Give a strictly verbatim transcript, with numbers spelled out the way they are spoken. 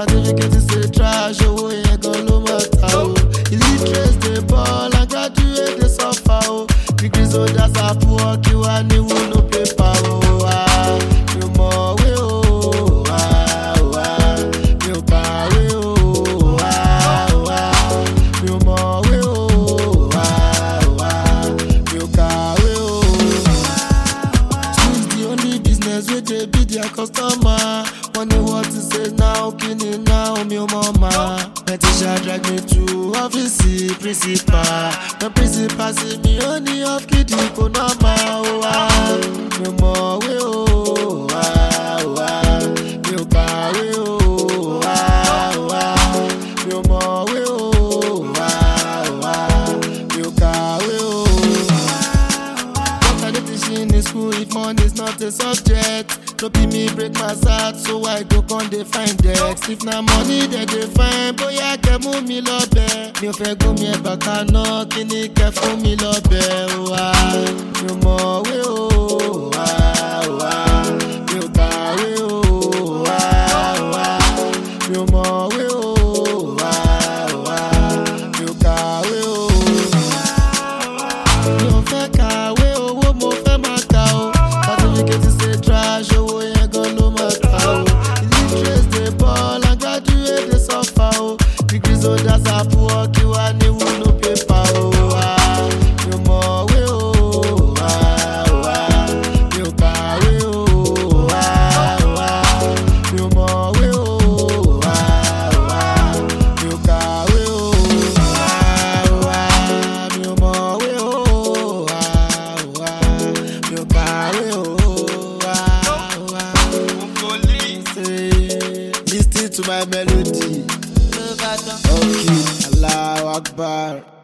certificate is a trash, owó yẹn gan ló máa ta o. Illiterate dey ball and graduate dey suffer o. Degree holders are poor, kí wá ní wúlò paper o. Ah, mi ò mọ̀wé o, ah, ah, mi ò kàwé o, ah, ah, mi ò mọ̀wé o, ah, ah, mi ò kàwé o. School's the only business wey dey be their customer. Wonder what to say now, kini now, mi ò mọ̀ ma. My teacher drag me to office principal. My principal say mi ò ní off kidi kò normal o. Ah, mi ò mọ̀wé o, ah, ah, mi ò kàwé o, ah, ah, mi ò mọ̀wé o, ah, ah, mi ò kàwé o. What are they teaching in school if money is not a subject? No be me break my heart, so I go con dey find Dex. If na money dem dey find, bóyá kẹ́ mú mi lọ́bẹ̀. Mi ò fẹ́ gómi ẹ̀bà kaná, kí ni kẹ́ fún mi lọ́bẹ̀ o wa. Mi ò mọ̀wé o, wa wa. Mi ò kàwé o, wa wa. Mi ò mọ̀wé o, wa wa. Mi ò kàwé o. Mi ò fẹ́ kàwé owó, mo fẹ́ máa kà o. Certificate is a trash, owó yẹn gan ló máa ta o. Illiterate dey ball and graduate dey suffer o. Degree holders are poor, kí wá ní wúlò paper o. Ah, mi ò mọ̀wé o, ah, ah, mi ò kàwé o, ah, ah, mi ò mọ̀wé o, ah, ah, mi ò kàwé o, ah, ah, mi ò mọ̀wé o, ah, ah, mi ò kàwé o. Listen to my melody. Okay, Allahu Akbar.